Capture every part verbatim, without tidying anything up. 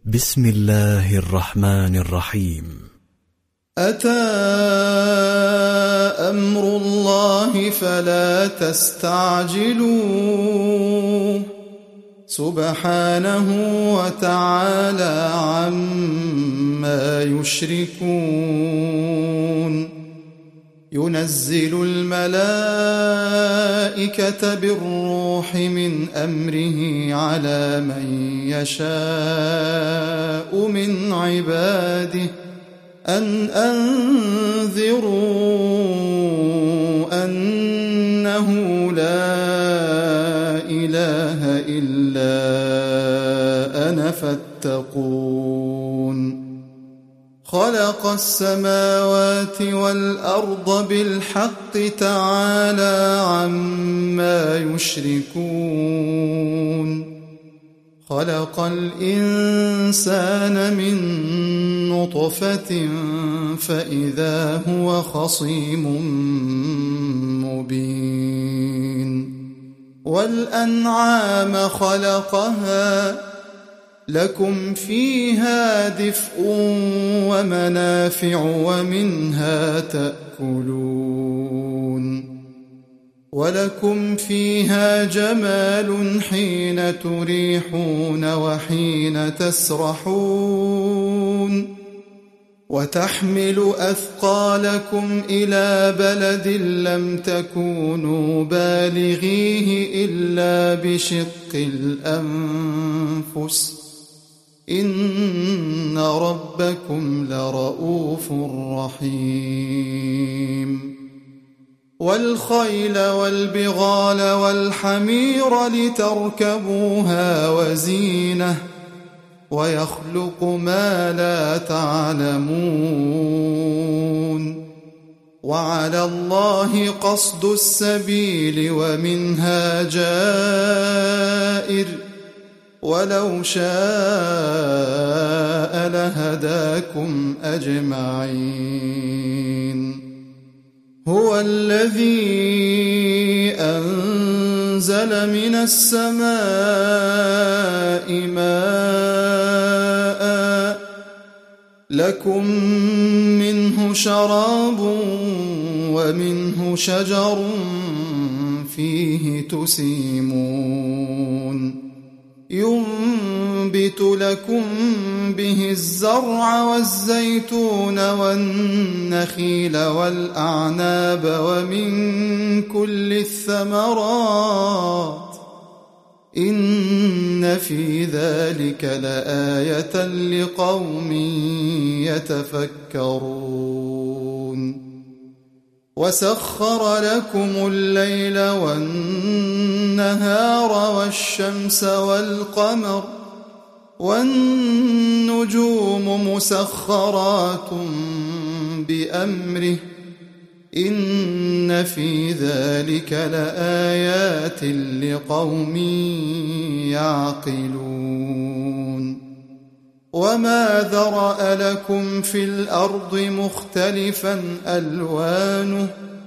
بسم الله الرحمن الرحيم. أتى أمر الله فلا تستعجلوه سبحانه وتعالى عما يشركون. ينزل الملائكة بالروح من أمره على من يشاء من عباده أن أنذروا أنه لا إله إلا أنا فاتقون. خلق السماوات والأرض بالحق تعالى عما يشركون. خلق الإنسان من نطفة فإذا هو خصيم مبين. والأنعام خلقها لكم فيها دفء ومنافع ومنها تأكلون. ولكم فيها جمال حين تريحون وحين تسرحون. وتحمل أثقالكم إلى بلد لم تكونوا بالغيه إلا بشق الأنفس إن ربكم لرؤوف رحيم. والخيل والبغال والحمير لتركبوها وزينة ويخلق ما لا تعلمون. وعلى الله قصد السبيل ومنها جائر ولو شاء لهداكم أجمعين. هو الذي أنزل من السماء ماء لكم منه شراب ومنه شجر فيه تسيمون. ينبت لكم به الزرع والزيتون والنخيل والأعناب ومن كل الثمرات إن في ذلك لآية لقوم يتفكرون. وسخر لكم الليل والنهار والشمس والقمر والنجوم مسخرات بأمره إن في ذلك لآيات لقوم يعقلون. وما ذرأ لكم في الأرض مختلفا ألوانه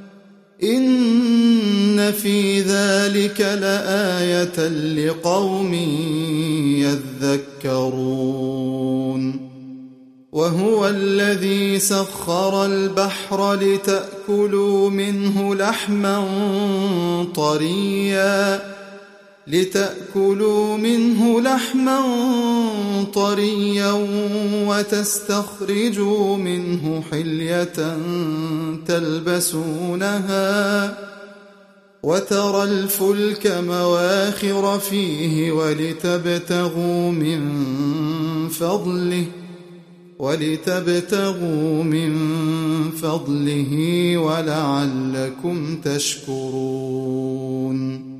إن في ذلك لآية لقوم يذكرون. وهو الذي سخر البحر لتأكلوا منه لحما طريا لتأكلوا منه لحما طريا وتستخرجوا منه حلية تلبسونها وترى الفلك مواخر فيه ولتبتغوا من فضله ولتبتغوا من فضله ولعلكم تشكرون.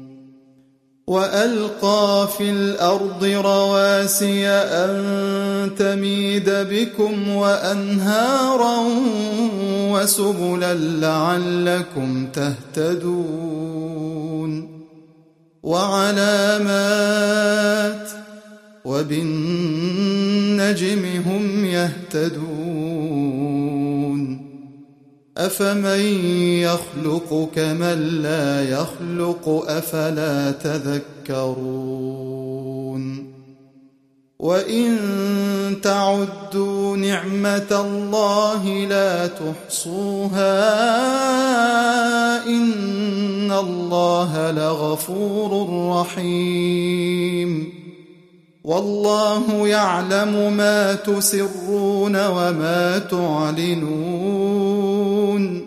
وألقى في الأرض رواسي أن تميد بكم وأنهارا وسبلا لعلكم تهتدون. وعلامات وبالنجم هم يهتدون. أفمن يخلق كمن لا يخلق أفلا تذكرون. وإن تعدوا نعمة الله لا تحصوها إن الله لغفور رحيم والله يعلم ما تسرون وما تعلنون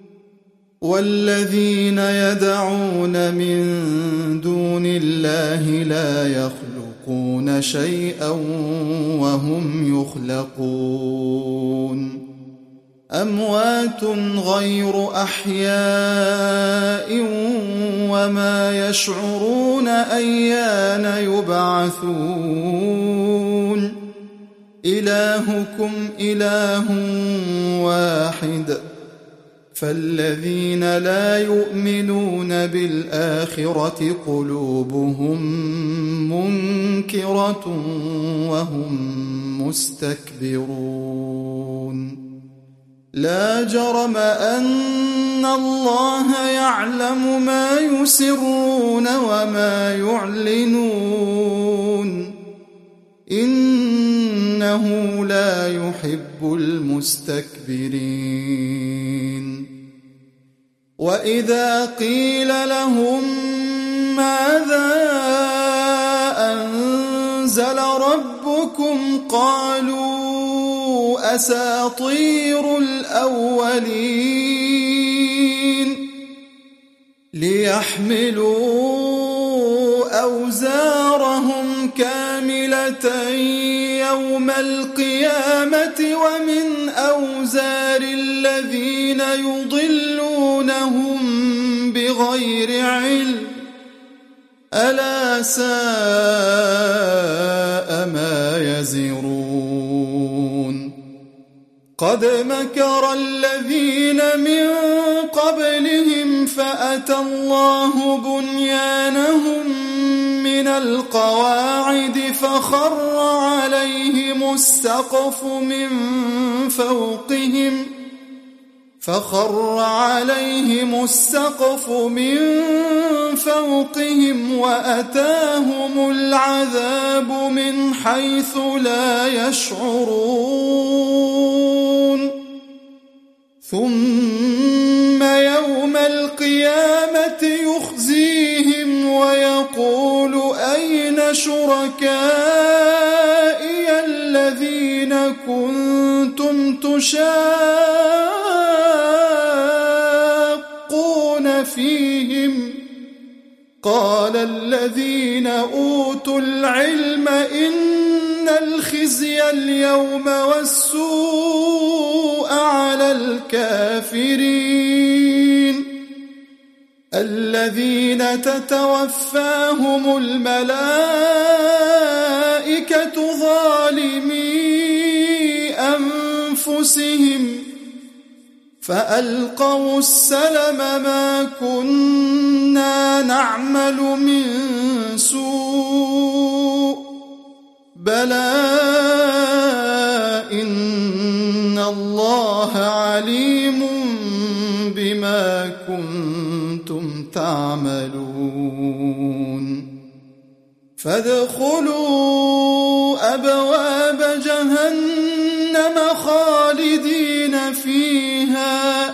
والذين يدعون من دون الله لا يخلقون شيئا وهم يخلقون أموات غير أحياء وما يشعرون أيان يبعثون إلهكم إله واحد فالذين لا يؤمنون بالآخرة قلوبهم منكرة وهم مستكبرون لا جرم أن الله يعلم ما يسرون وما يعلنون إنه لا يحب المستكبرين وإذا قيل لهم ماذا أنزل ربكم قالوا أساطير الأولين ليحملوا أوزارهم كاملة يوم القيامة ومن أوزار الذين يضلونهم بغير علم ألا ساء ما يزرون قد مكر الذين من قبلهم فأتى الله بنيانهم من القواعد فخر عليهم السقف من فوقهم فخر عليهم السقف من فوقهم وأتاهم العذاب من حيث لا يشعرون ثم يوم القيامة يخزيهم ويقول أين شركائي الذين كنتم تشاقون فيهم قال الذين أوتوا العلم إن الخزي اليوم والسوء على الكافرين الذين تتوفاهم الملائكة ظالمي أنفسهم فألقوا السلم ما كنا نعمل من سوء بلى إن الله عليم بما كنتم تعملون فادخلوا أبواب جهنم خالدين فيها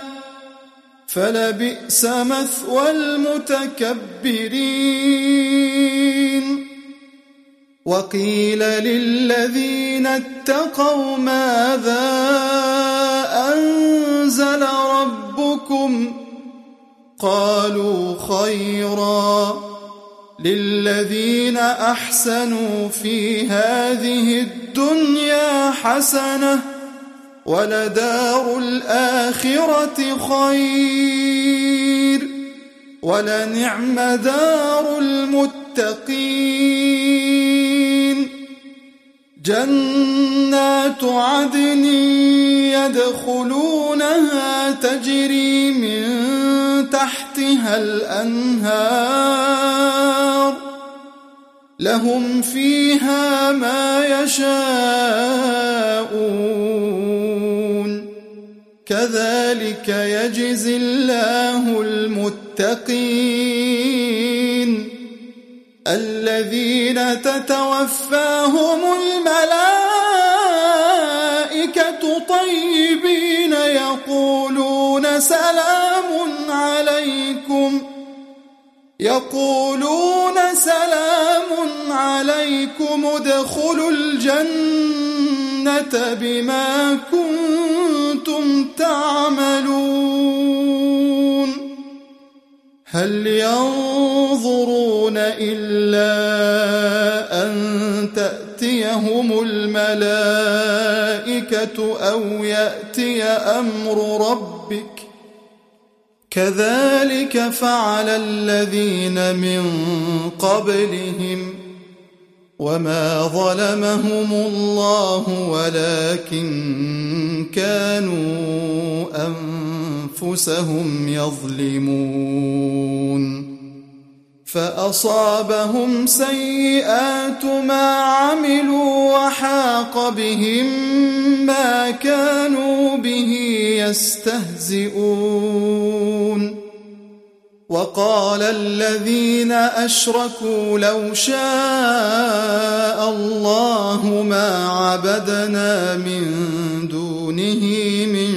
فلبئس مثوى المتكبرين وقيل للذين اتقوا ماذا أنزل ربكم قالوا خيرا للذين أحسنوا في هذه الدنيا حسنة ولدار الآخرة خير ولنعم دار المتقين جنات عدن يدخلونها تجري من تحتها الأنهار لهم فيها ما يشاءون كذلك يجزي الله المتقين الذين تتوفاهم الملائكة طيبين يقولون سلام عليكم يقولون سلام عليكم ادخلوا الجنة بما كنتم تعملون هل ينظرون إلا أن تأتيهم الملائكة أو يأتي أمر ربك كذلك فعل الذين من قبلهم وما ظلمهم الله ولكن كانوا أنفسهم يظلمون فأصابهم سيئات ما عملوا وحاق بهم ما كانوا به يستهزئون وقال الذين أشركوا لو شاء الله ما عبدنا من دونه من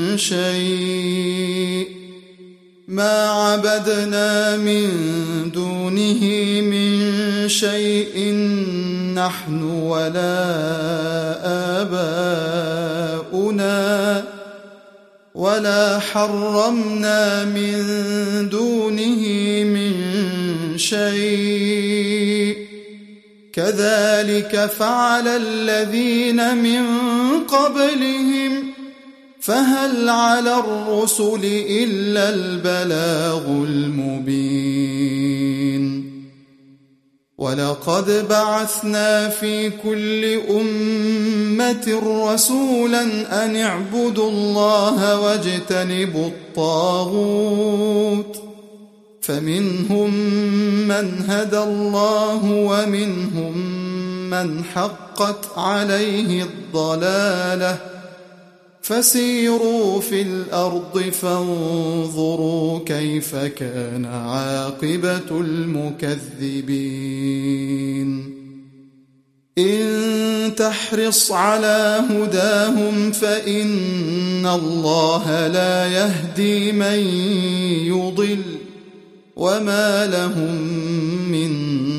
شيء ما عبدنا من دونه من شيء نحن ولا آباؤنا ولا حرمنا من دونه من شيء كذلك فعل الذين من قبلهم فهل على الرسل إلا البلاغ المبين ولقد بعثنا في كل أمة رسولا أن اعبدوا الله واجتنبوا الطاغوت فمنهم من هدى الله ومنهم من حقت عليه الضلالة فسيروا في الأرض فانظروا كيف كان عاقبة المكذبين إن تحرص على هداهم فإن الله لا يهدي من يضل وما لهم من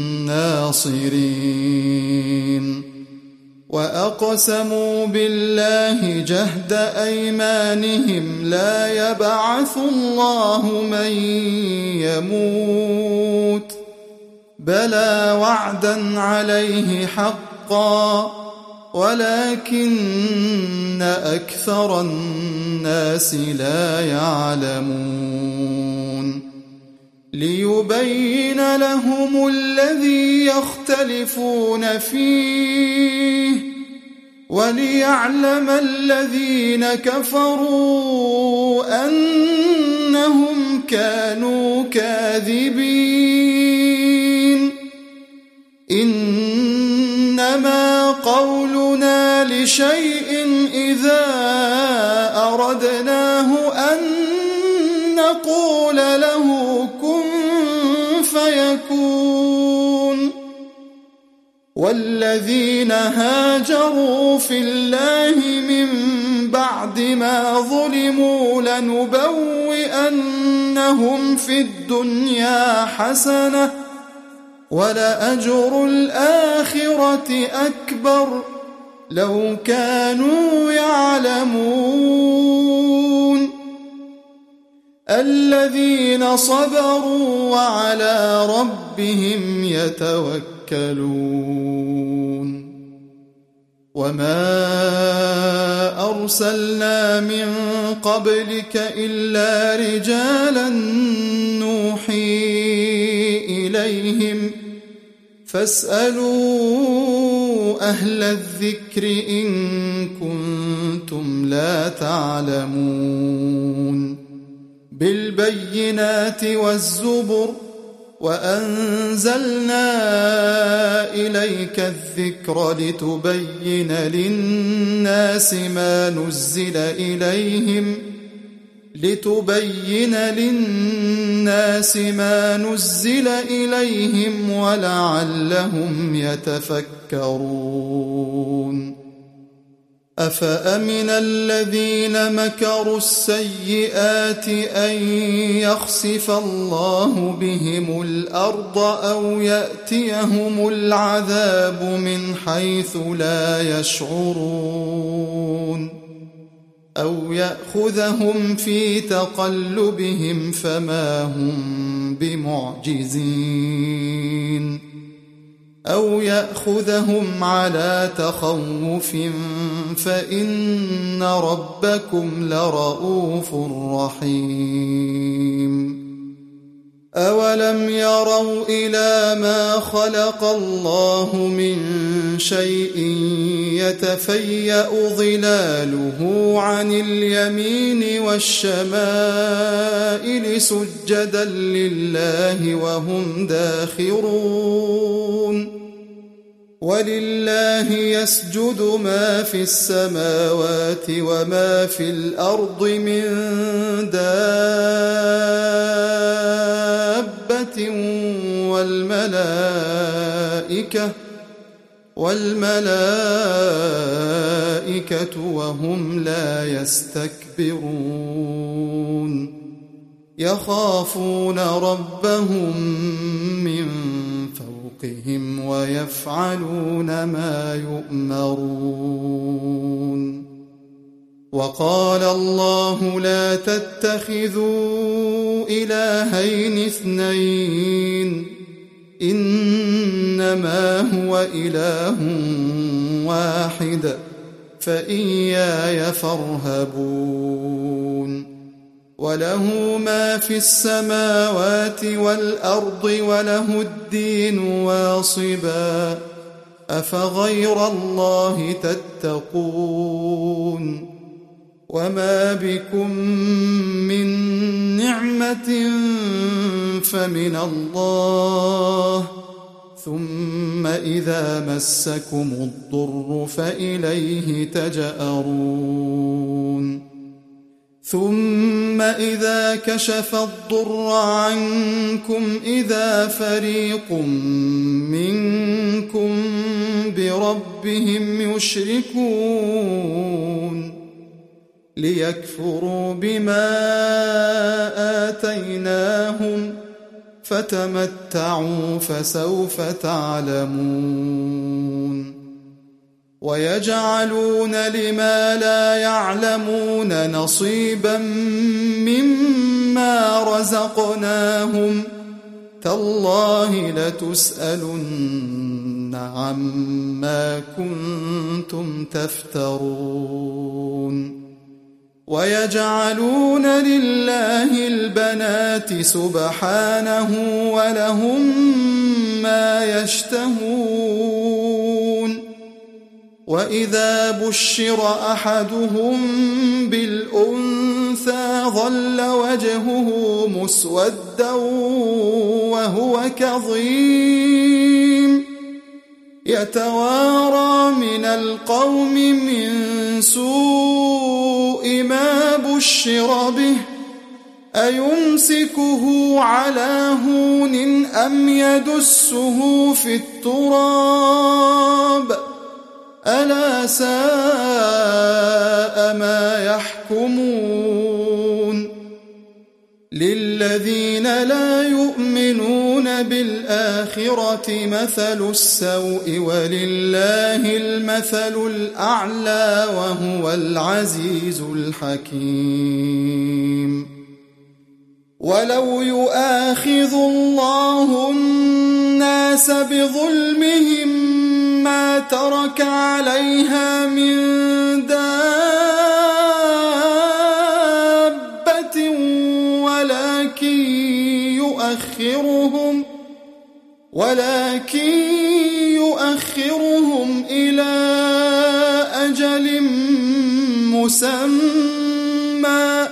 ناصرين وأقسموا بالله جهد أيمانهم لا يبعث الله من يموت بلى وعدا عليه حقا ولكن أكثر الناس لا يعلمون ليبين لهم الذي يختلفون فيه وليعلم الذين كفروا أنهم كانوا كاذبين إنما قولنا لشيء إذا أردناه أن نقول له كن فيكون والذين هاجروا في الله من بعد ما ظلموا لنبوئنهم في الدنيا حسنة ولأجر الآخرة أكبر لو كانوا يعلمون الذين صبروا وعلى ربهم يتوكلون وما أرسلنا من قبلك إلا رجالا نوحي إليهم فاسألوا أهل الذكر إن كنتم لا تعلمون بالبينات والزبر وأنزلنا إليك الذكر لتبين للناس ما نزل إليهم لتبين للناس ما نزل إليهم ولعلهم يتفكرون أفأمن الذين مكروا السيئات أن يخسف الله بهم الأرض أو يأتيهم العذاب من حيث لا يشعرون أو يأخذهم في تقلبهم فما هم بمعجزين أو يأخذهم على تخوف فإن ربكم لرؤوف رحيم أولم يروا إلى ما خلق الله من شيء يتفيأ ظلاله عن اليمين والشمائل سجدا لله وهم داخرون ولله يسجد ما في السماوات وما في الأرض من دابة والملائكة والملائكة وهم لا يستكبرون يخافون ربهم من فوقهم ويفعلون ما يؤمرون وقال الله لا تتخذوا إلهين اثنين إنما هو إله واحد فإياي فارهبون وله ما في السماوات والأرض وله الدين واصبا أفغير الله تتقون وما بكم من نعمة فمن الله ثم إذا مسكم الضر فإليه تجأرون ثم إذا كشف الضر عنكم إذا فريق منكم بربهم يشركون ليكفروا بما آتيناهم فتمتعوا فسوف تعلمون ويجعلون لما لا يعلمون نصيبا مما رزقناهم تالله لتسألن عما كنتم تفترون ويجعلون لله البنات سبحانه ولهم ما يشتهون وإذا بشر أحدهم بالأنثى ظل وجهه مسودا وهو كظيم يتوارى من القوم من سوء ما بشر به أيمسكه على هون أم يدسه في التراب ألا ساء ما يحكمون للذين لا يؤمنون بالآخرة مثل السوء ولله المثل الأعلى وهو العزيز الحكيم ولو يؤاخذ الله الناس بظلمهم ما ترك عليها من دابة ولكن يؤخرهم ولكن يؤخرهم إلى أجل مسمى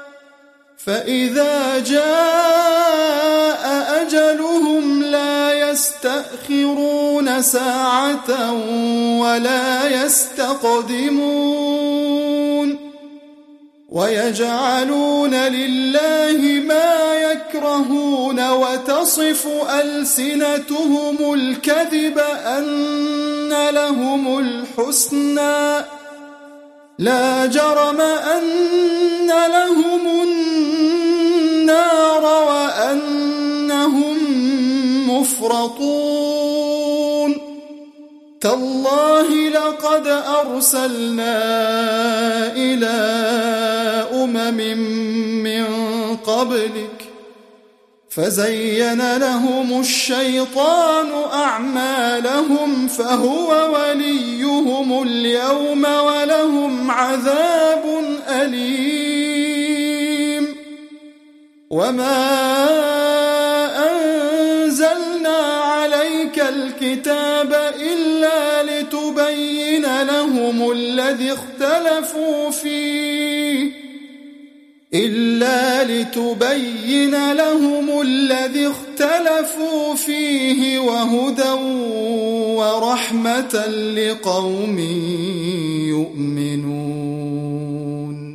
فإذا جاء أجلهم لا يستأخرون ساعة ولا يستقدمون ويجعلون لله ما يكرهون وتصف ألسنتهم الكذب أن لهم الحسنى لا جرم أن لهم النار وأنهم مفرطون تالله لقد أرسلنا إلى أمم من قبلك فزين لهم الشيطان أعمالهم فهو وليهم اليوم ولهم عذاب أليم وما أنزلنا عليك الكتاب إلا لتبين لهم الذي اختلفوا فيه إلا لتبين لهم الذي اختلفوا فيه وهدى ورحمة لقوم يؤمنون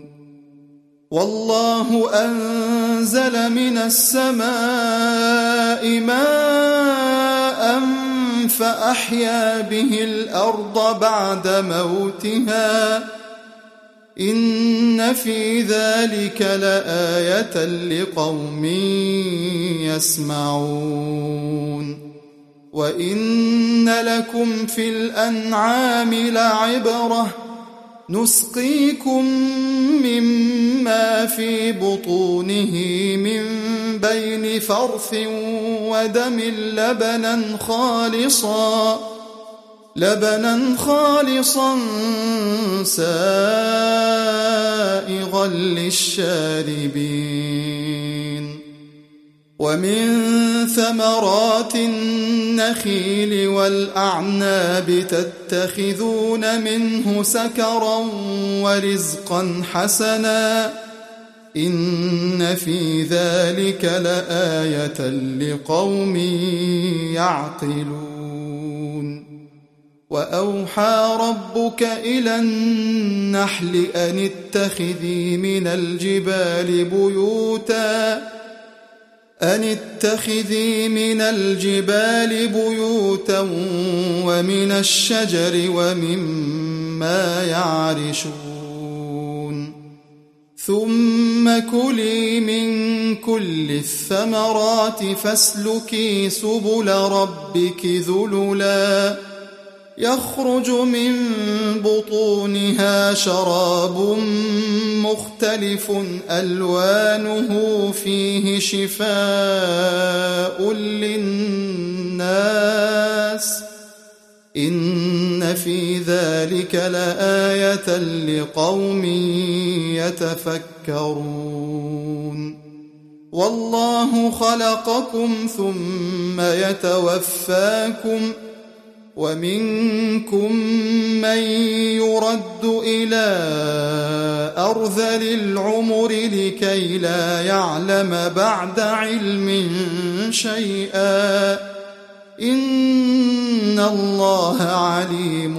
والله أنزل من السماء ماء فأحيا به الأرض بعد موتها إن في ذلك لآية لقوم يسمعون وإن لكم في الأنعام لعبرة نسقيكم مما في بطونه من بين فرث ودم لبنا خالصا لبنا خالصا سائغا للشاربين ومن ثمرات النخيل والأعناب تتخذون منه سكرا ورزقا حسنا إن في ذلك لآية لقوم يعقلون وأوحى ربك إلى النحل أن اتخذي من الجبال بيوتا أن اتخذي من الجبال بيوتا ومن الشجر ومما يعرشون ثم كلي من كل الثمرات فاسلكي سبل ربك ذللا يخرج من بطونها شراب مختلف ألوانه فيه شفاء للناس إن في ذلك لآية لقوم يتفكرون والله خلقكم ثم يتوفاكم ومنكم من يرد إلى أرذل العمر لكي لا يعلم بعد علم شيئا إن الله عليم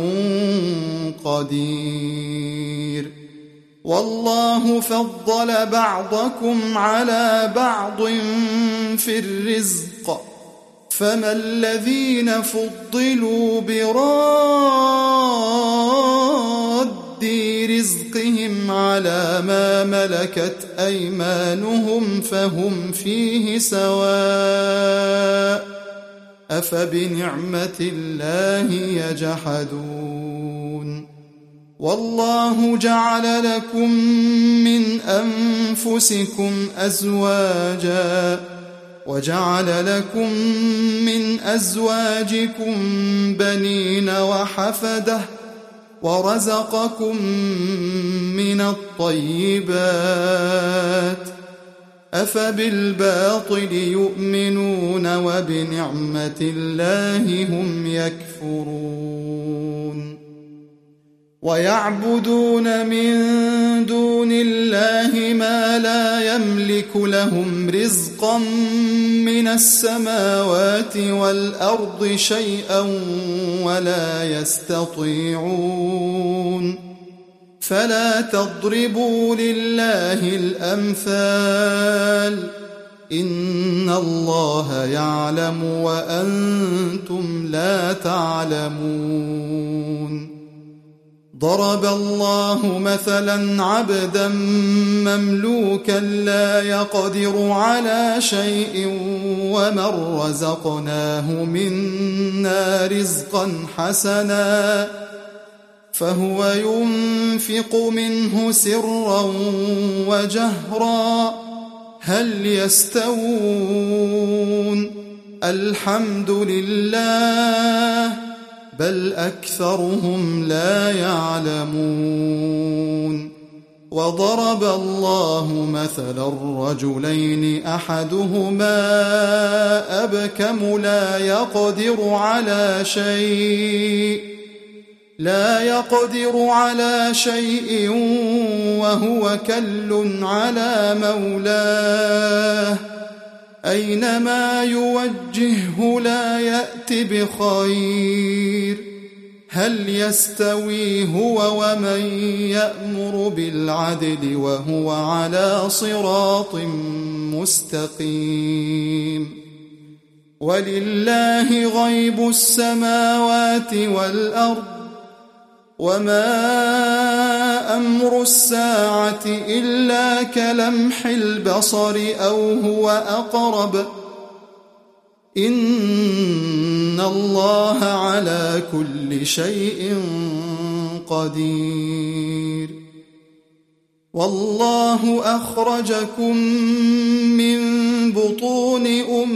قدير والله فضل بعضكم على بعض في الرزق فما الذين فضلوا براد رزقهم على ما ملكت أيمانهم فهم فيه سواء أفبنعمة الله يجحدون والله جعل لكم من أنفسكم أزواجا وجعل لكم من أزواجكم بنين وحفدة ورزقكم من الطيبات أفبالباطل يؤمنون وبنعمة الله هم يكفرون ويعبدون من دون الله ما لا يملك لهم رزقا من السماوات والأرض شيئا ولا يستطيعون فلا تضربوا لله الأمثال إن الله يعلم وأنتم لا تعلمون ضرب الله مثلا عبدا مملوكا لا يقدر على شيء ومن رزقناه منا رزقا حسنا فهو ينفق منه سرا وجهرا هل يستوون الحمد لله بل أكثرهم لا يعلمون وضرب الله مثلا رجلين أحدهما أبكم لا يقدر على شيء لا يقدر على شيء وهو كل على مولاه أينما يوجهه لا يأت بخير هل يستوي هو ومن يأمر بالعدل وهو على صراط مستقيم ولله غيب السماوات والأرض وما أمر الساعة إلا كلمح البصر أو هو أقرب إن الله على كل شيء قدير والله أخرجكم من بطون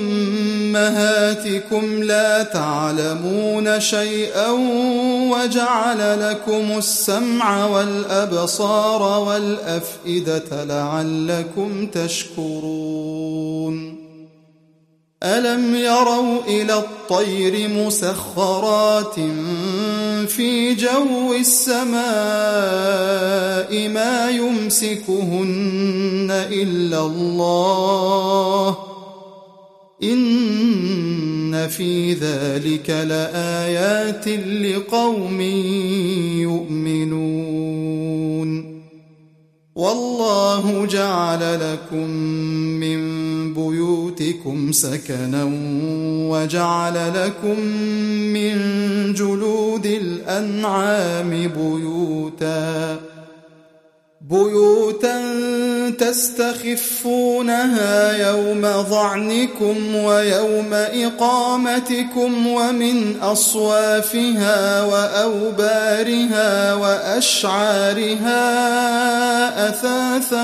أمهاتكم لا تعلمون شيئا وجعل لكم السمع والأبصار والأفئدة لعلكم تشكرون ألم يروا إلى الطير مسخرات في جو السماء ما يمسكهن إلا الله إن في ذلك لآيات لقوم يؤمنون والله جعل لكم من بيوتكم سكنا وجعل لكم من جلود الأنعام بيوتا بيوتا تستخفونها يوم ظعنكم ويوم إقامتكم ومن أصوافها وأوبارها وأشعارها أثاثا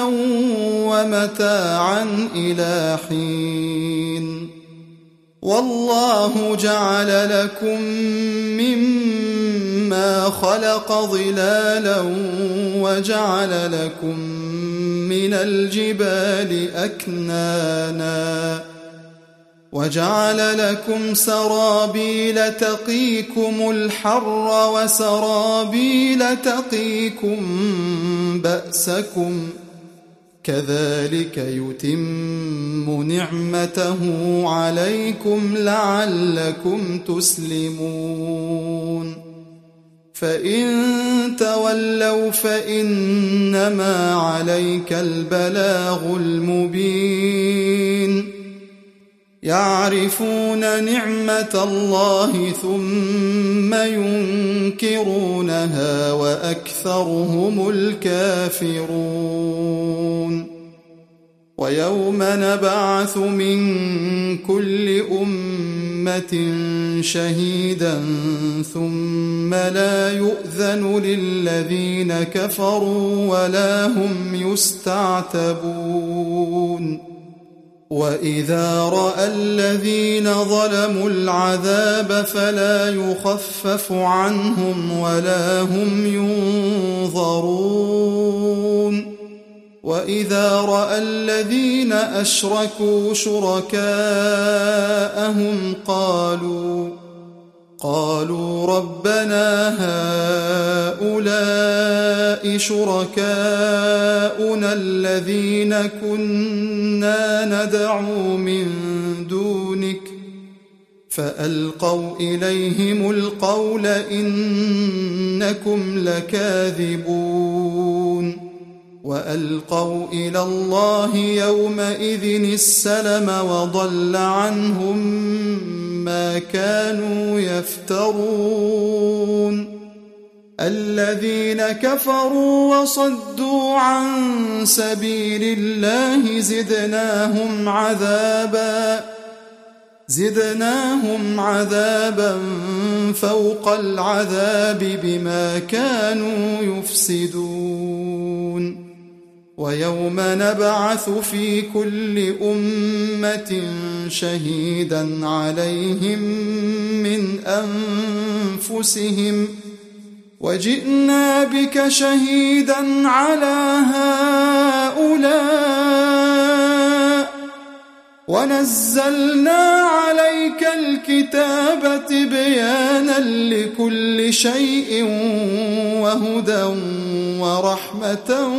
ومتاعا إلى حين والله جعل لكم مما خلق ظلالا وجعل لكم من الجبال أكنانا وجعل لكم سرابيل تقيكم الحر وسرابيل تقيكم بأسكم كذلك يتم نعمته عليكم لعلكم تسلمون فإن تولوا فإنما عليك البلاغ المبين يعرفون نعمة الله ثم ينكرونها وأكثرهم الكافرون ويوم نبعث من كل أمة شهيدا ثم لا يؤذن للذين كفروا ولا هم يستعتبون وإذا رأى الذين ظلموا العذاب فلا يخفف عنهم ولا هم ينظرون وإذا رأى الذين أشركوا شركاءهم قالوا قالوا ربنا هؤلاء شركاؤنا الذين كنا ندعو من دونك فألقوا إليهم القول إنكم لكاذبون وألقوا إلى الله يومئذ السلم وضل عنهم ما كانوا يفترون الذين كفروا وصدوا عن سبيل الله زدناهم عذابا زدناهم عذابا فوق العذاب بما كانوا يفسدون ويوم نبعث في كل أمة شهيدا عليهم من أنفسهم وجئنا بك شهيدا على هؤلاء ونزلنا عليك الكتاب تبيانا لكل شيء وهدى ورحمة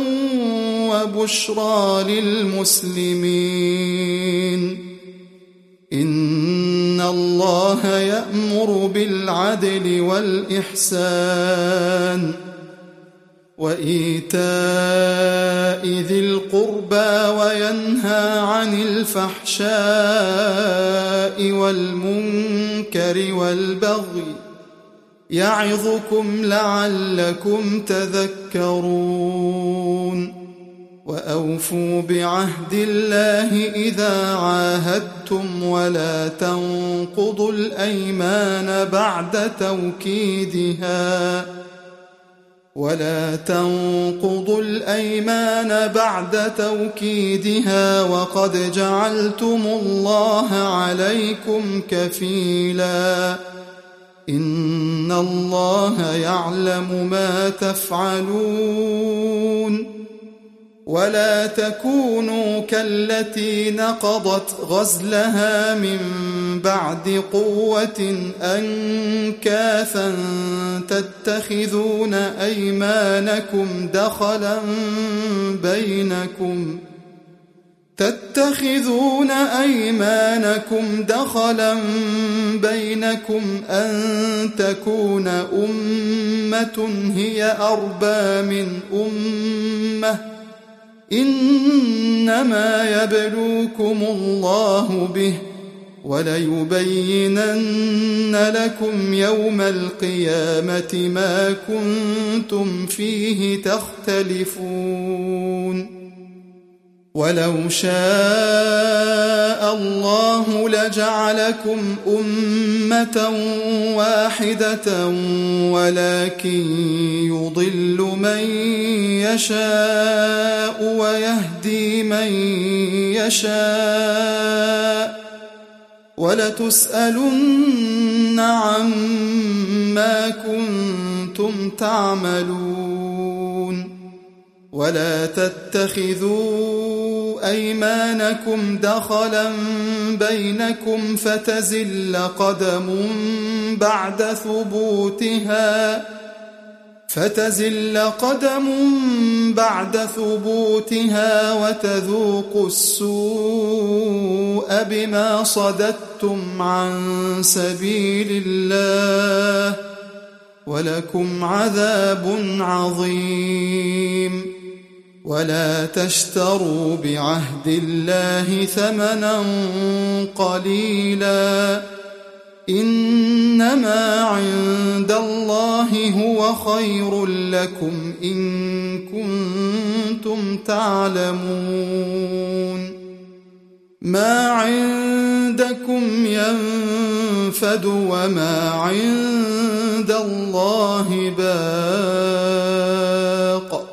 وبشرى للمسلمين إن الله يأمر بالعدل والإحسان وإيتاء ذي القربى وينهى عن الفحشاء والمنكر والبغي يعظكم لعلكم تذكرون وأوفوا بعهد الله إذا عاهدتم ولا تنقضوا الأيمان بعد توكيدها ولا تنقضوا الأيمان بعد توكيدها وقد جعلتم الله عليكم كفيلا إن الله يعلم ما تفعلون ولا تكونوا كالتي نقضت غزلها من بعد قوة أنكاثا تتخذون أيمانكم دخلا بينكم تتخذون أيمانكم دخلا بينكم أن تكون أمة هي أربى من أمة إنما يبلوكم الله به وليبينن لكم يوم القيامة ما كنتم فيه تختلفون ولو شاء الله لجعلكم أمة واحدة ولكن يضل من يشاء ويهدي من يشاء ولتسألن عما كنتم تعملون ولا تتخذوا أيمانكم دخلا بينكم فتزل قدم بعد ثبوتها فتزل قدم بعد ثبوتها وتذوقوا السوء بما صددتم عن سبيل الله ولكم عذاب عظيم ولا تشتروا بعهد الله ثمنا قليلا إنما عند الله هو خير لكم إن كنتم تعلمون ما عندكم ينفد وما عند الله باق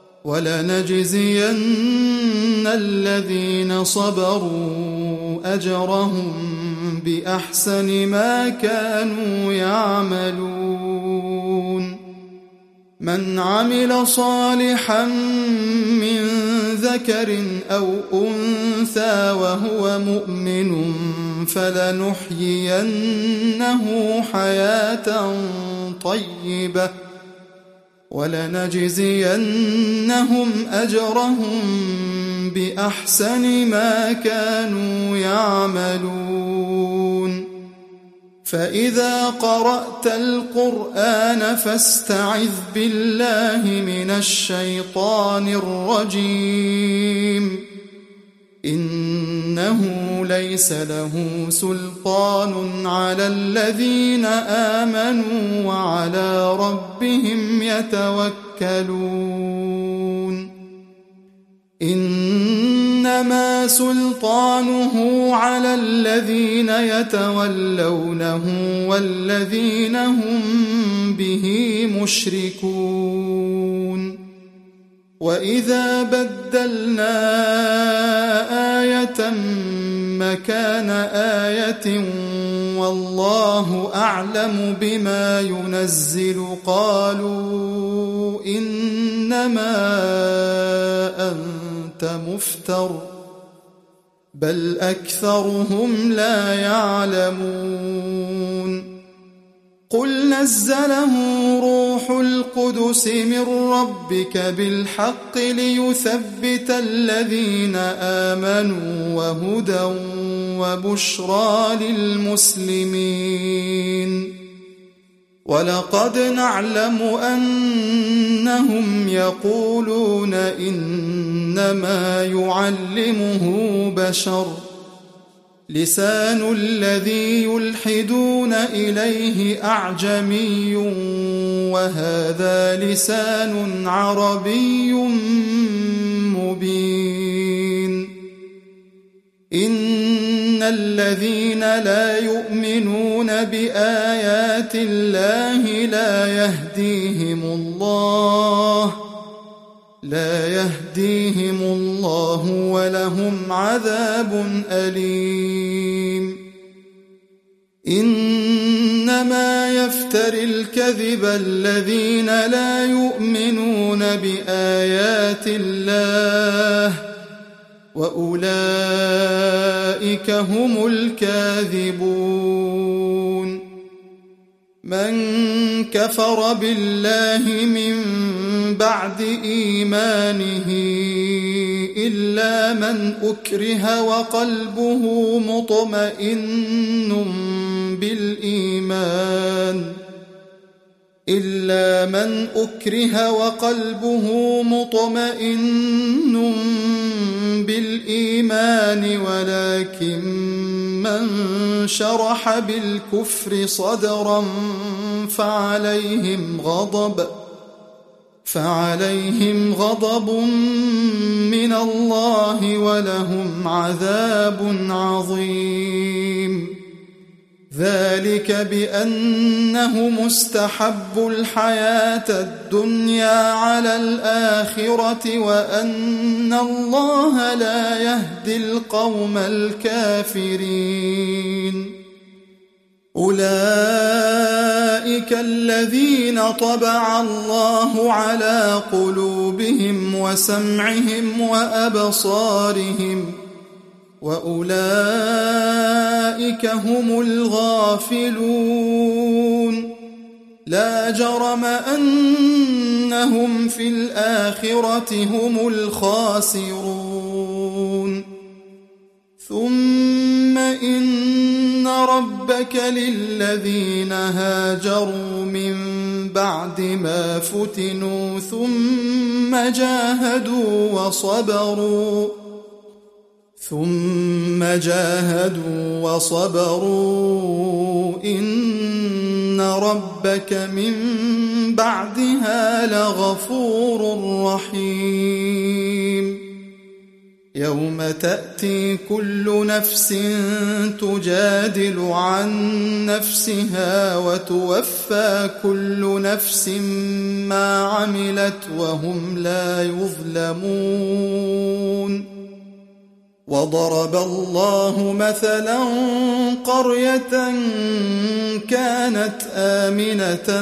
ولنجزين الذين صبروا أجرهم بأحسن ما كانوا يعملون من عمل صالحا من ذكر أو أنثى وهو مؤمن فلنحيينه حياة طيبة ولنجزينهم أجرهم بأحسن ما كانوا يعملون فإذا قرأت القرآن فاستعذ بالله من الشيطان الرجيم إنه ليس له سلطان على الذين آمنوا وعلى ربهم يتوكلون إنما سلطانه على الذين يتولونه والذين هم به مشركون وإذا بدلنا آية مكان آية والله أعلم بما ينزل قالوا إنما أنت مفتر بل أكثرهم لا يعلمون قل نزله روح القدس من ربك بالحق ليثبت الذين آمنوا وهدى وبشرى للمسلمين ولقد نعلم أنهم يقولون إنما يعلمه بشر لسان الذي يلحدون إليه أعجمي وهذا لسان عربي مبين إن الذين لا يؤمنون بآيات الله لا يهديهم الله لا يهديهم الله ولهم عذاب أليم إنما يفتري الكذب الذين لا يؤمنون بآيات الله وأولئك هم الكاذبون من كفر بالله من بعد إيمانه إلا من أكره وقلبه مطمئن بالإيمان إلا من أكره وقلبه مطمئن بالإيمان ولكن من شرح بالكفر صدرا فعليهم غضب فعليهم غضب من الله ولهم عذاب عظيم ذلك بأنه مستحب الحياة الدنيا على الآخرة وأن الله لا يهدي القوم الكافرين أولئك الذين طبع الله على قلوبهم وسمعهم وأبصارهم وأولئك هم الغافلون لا جرم أنهم في الآخرة هم الخاسرون ثم إن ربك للذين هاجروا من بعد ما فتنوا ثم جاهدوا وصبروا ثم جاهدوا وصبروا إن ربك من بعدها لغفور رحيم يوم تأتي كل نفس تجادل عن نفسها وتوفى كل نفس ما عملت وهم لا يظلمون وضرب الله مثلا قرية كانت آمنة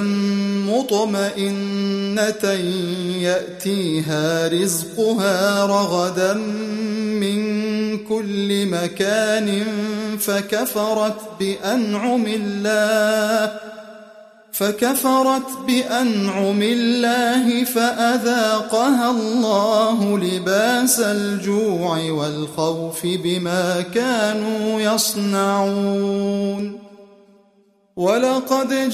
مطمئنة يأتيها رزقها رغدا من كل مكان فكفرت بأنعم الله فكفرت بأنعم الله فأذاقها الله لباس الجوع والخوف بما كانوا يصنعون ولقد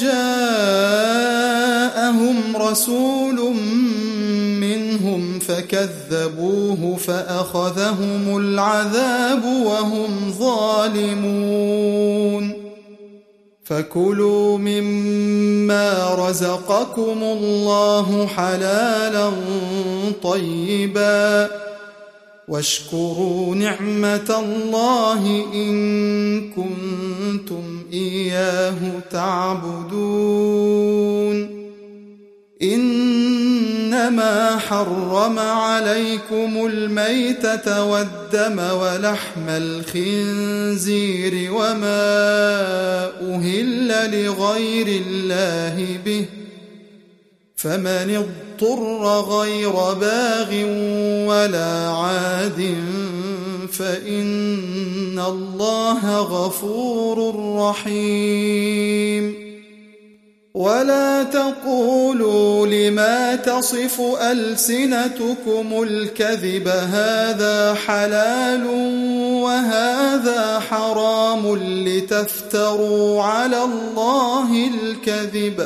جاءهم رسول منهم فكذبوه فأخذهم العذاب وهم ظالمون فكلوا مما رزقكم الله حلالا طيبا واشكروا نعمة الله إن كنتم إياه تعبدون إنما حرم عليكم الميتة والدم ولحم الخنزير وما أهل لغير الله به فمن اضطر غير باغ ولا عاد فإن الله غفور رحيم ولا تقولوا لما تصف ألسنتكم الكذب هذا حلال وهذا حرام لتفتروا على الله الكذب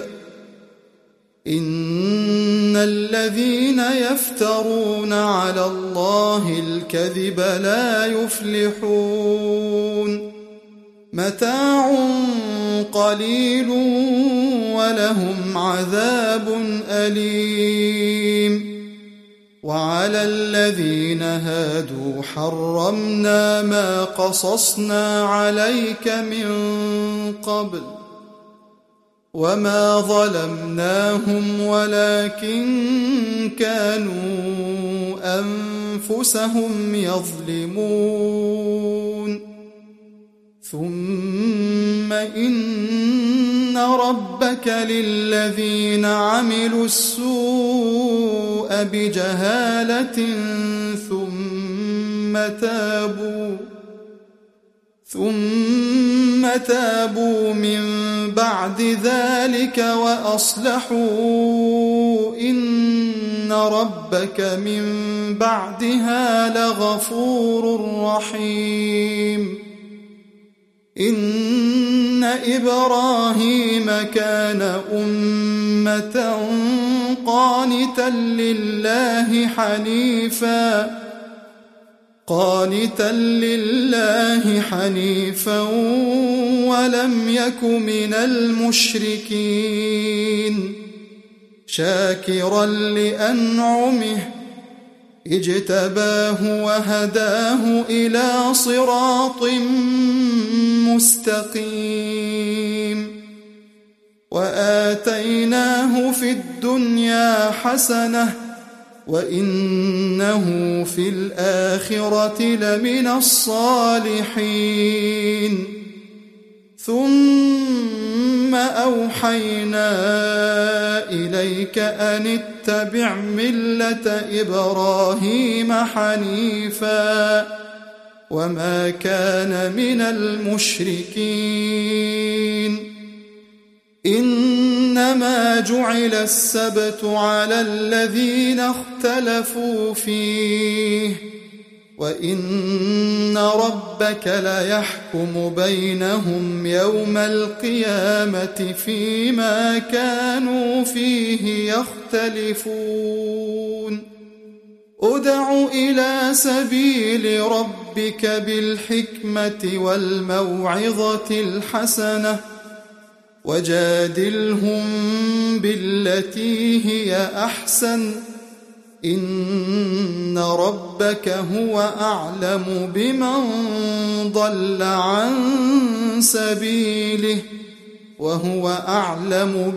إن الذين يفترون على الله الكذب لا يفلحون متاع قليل ولهم عذاب أليم وعلى الذين هادوا حرمنا ما قصصنا عليك من قبل وما ظلمناهم ولكن كانوا أنفسهم يظلمون ثم إن ربك للذين عملوا السوء بجهالة ثم تابوا ثم تابوا من بعد ذلك وأصلحوا إن ربك من بعدها لغفور رحيم إن إبراهيم كان أمة قانتا لله حنيفا قانتا لله حنيفا ولم يك من المشركين شاكرا لأنعمه اجتباه وهداه إلى صراط مستقيم وآتيناه في الدنيا حسنة وإنه في الآخرة لمن الصالحين ثم أوحينا إليك أن اتبع ملة إبراهيم حنيفا وما كان من المشركين إنما جعل السبت على الذين اختلفوا فيه وإن ربك ليحكم بينهم يوم القيامة فيما كانوا فيه يختلفون ادع إلى سبيل ربك بالحكمة والموعظة الحسنة وجادلهم بالتي هي أحسن إن ربك هو أعلم بمن ضل عن سبيله وهو أعلم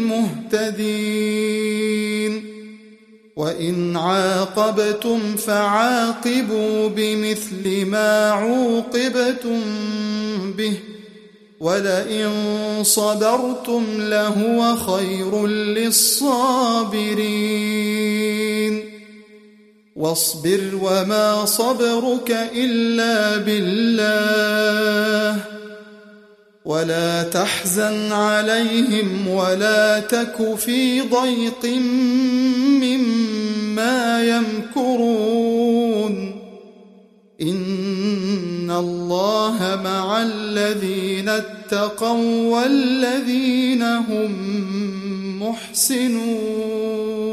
بالمهتدين وإن عاقبتم فعاقبوا بمثل ما عوقبتم به ولئن صبرتم لهو خير للصابرين واصبر وما صبرك إلا بالله ولا تحزن عليهم ولا تك في ضيق مما يمكرون إن الله الله مع الذين اتقوا والذين هم محسنون.